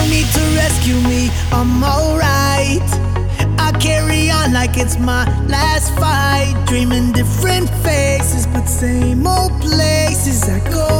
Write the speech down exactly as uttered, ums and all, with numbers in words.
need to rescue me, I'm alright. I carry on like it's my last fight. Dreaming different faces, but same old places I go.